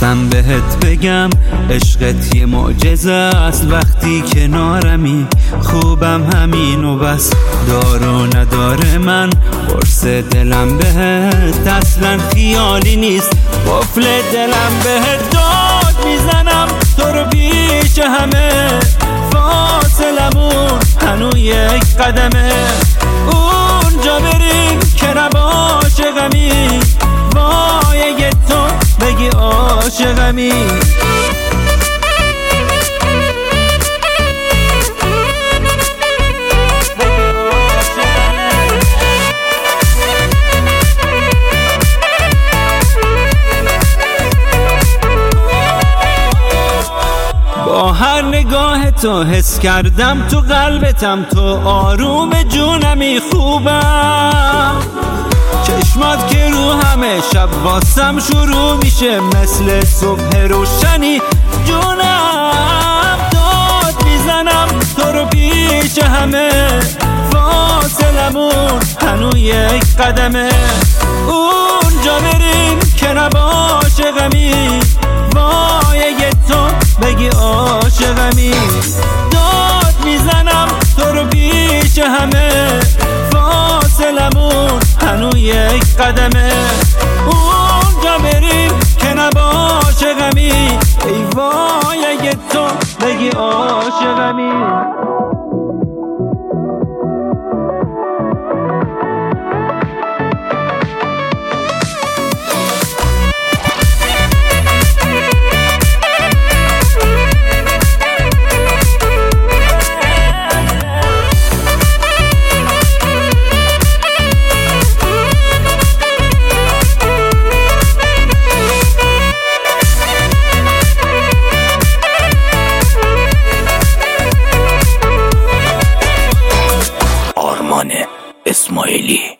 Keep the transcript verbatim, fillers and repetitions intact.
خواستم بهت بگم عشقت یه معجزه است، وقتی کنارمی خوبم همین و بس. دار و نداره من قرص دلم بهت اصلا خیالی نیست، قفل دلم بهت داد میزنم تو رو پیش همه، فاصلمون هنو یک قدمه. اونجا بریم که نبا عاشقمی، وای اگه تو بگی عاشقمی. با هر نگاه تو حس کردم تو قلبتم، تو آروم جونمی خوبم. چشمات که رو همه شب واسم شروع میشه مثل صبح روشنی، جونم داد میزنم تو رو پیش همه، فاصلمون هنو یک قدمه. اونجا بریم که نبا عاشقمی، وای اگه تو بگی عاشقمی. داد میزنم تو رو پیش همه، فاصلمون هنو یک قدمه. اونجا بریم که نبا عاشقمی، ای وای اگه تو بگی عاشقمی. اسماعیلی.